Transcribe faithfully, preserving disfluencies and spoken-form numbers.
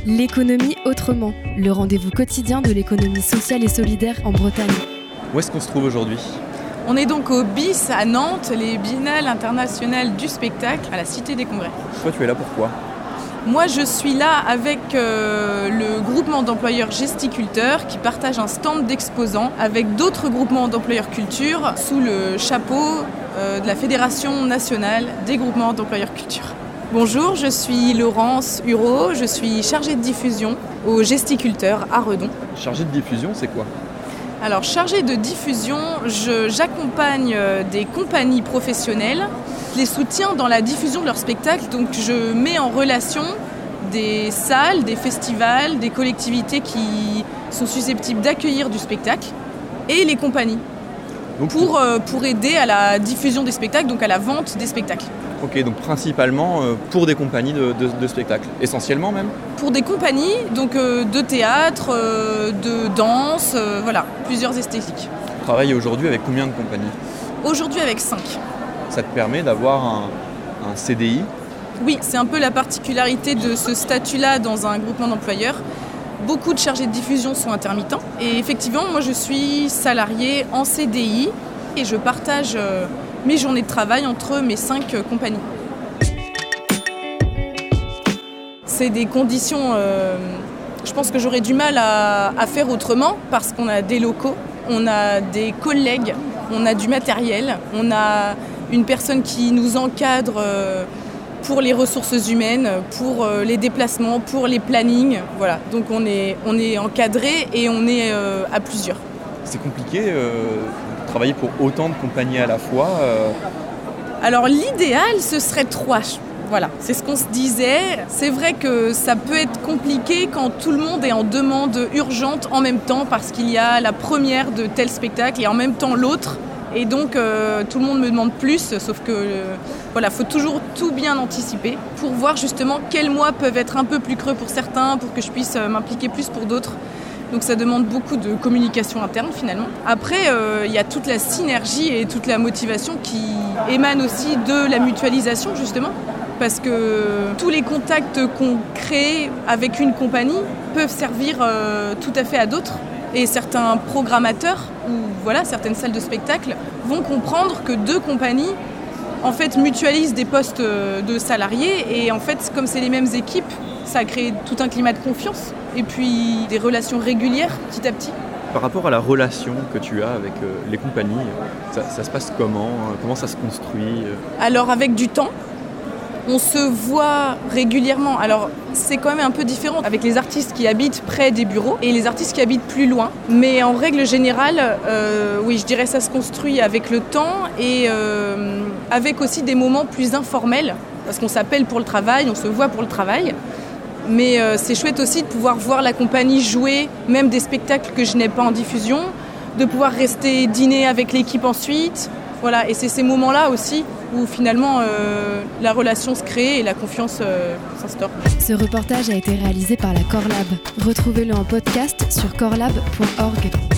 L'économie autrement, le rendez-vous quotidien de l'économie sociale et solidaire en Bretagne. Où est-ce qu'on se trouve aujourd'hui ? On est donc au B I S à Nantes, les Biennales internationales du spectacle, à la Cité des Congrès. Toi, tu es là pourquoi ? Moi, je suis là avec euh, le groupement d'employeurs gesticulteurs qui partage un stand d'exposants avec d'autres groupements d'employeurs culture sous le chapeau euh, de la Fédération nationale des groupements d'employeurs culture. Bonjour, je suis Laurence Hureau, je suis chargée de diffusion au Gesticulteur à Redon. Chargée de diffusion, c'est quoi ? Alors, chargée de diffusion, je, j'accompagne des compagnies professionnelles, je les soutiens dans la diffusion de leurs spectacles, donc je mets en relation des salles, des festivals, des collectivités qui sont susceptibles d'accueillir du spectacle et les compagnies donc, pour, euh, pour aider à la diffusion des spectacles, donc à la vente des spectacles. Ok, donc principalement euh, pour des compagnies de, de, de spectacles, essentiellement même ? Pour des compagnies, donc euh, de théâtre, euh, de danse, euh, voilà, plusieurs esthétiques. Tu travailles aujourd'hui avec combien de compagnies ? Aujourd'hui avec cinq. Ça te permet d'avoir un, un C D I ? Oui, c'est un peu la particularité de ce statut-là dans un groupement d'employeurs. Beaucoup de chargés de diffusion sont intermittents et effectivement, moi je suis salariée en C D I et je partage euh, mes journées de travail entre mes cinq euh, compagnies. C'est des conditions, euh, je pense que j'aurais du mal à, à faire autrement parce qu'on a des locaux, on a des collègues, on a du matériel, on a une personne qui nous encadre euh, pour les ressources humaines, pour euh, les déplacements, pour les plannings. Voilà. Donc on est, on est encadré et on est euh, à plusieurs. C'est compliqué euh, de travailler pour autant de compagnies à la fois euh... Alors l'idéal, ce serait trois. Voilà, c'est ce qu'on se disait. C'est vrai que ça peut être compliqué quand tout le monde est en demande urgente en même temps parce qu'il y a la première de tel spectacle et en même temps l'autre. Et donc euh, tout le monde me demande plus, sauf que euh, voilà, faut toujours tout bien anticiper pour voir justement quels mois peuvent être un peu plus creux pour certains, pour que je puisse euh, m'impliquer plus pour d'autres. Donc ça demande beaucoup de communication interne finalement. Après, il euh, y a toute la synergie et toute la motivation qui émane aussi de la mutualisation justement. Parce que tous les contacts qu'on crée avec une compagnie peuvent servir euh, tout à fait à d'autres. Et certains programmateurs ou voilà, certaines salles de spectacle vont comprendre que deux compagnies en fait, mutualisent des postes de salariés. Et en fait, comme c'est les mêmes équipes, ça a créé tout un climat de confiance et puis des relations régulières petit à petit. Par rapport à la relation que tu as avec euh, les compagnies, ça, ça se passe comment ? Comment ça se construit ? Alors avec du temps. On se voit régulièrement. Alors, c'est quand même un peu différent avec les artistes qui habitent près des bureaux et les artistes qui habitent plus loin. Mais en règle générale, euh, oui, je dirais que ça se construit avec le temps et euh, avec aussi des moments plus informels. Parce qu'on s'appelle pour le travail, on se voit pour le travail. Mais euh, c'est chouette aussi de pouvoir voir la compagnie jouer, même des spectacles que je n'ai pas en diffusion, de pouvoir rester dîner avec l'équipe ensuite. Voilà, et c'est ces moments-là aussi où finalement euh, la relation se crée et la confiance euh, s'instaure. Ce reportage a été réalisé par la Corlab. Retrouvez-le en podcast sur corlab point org.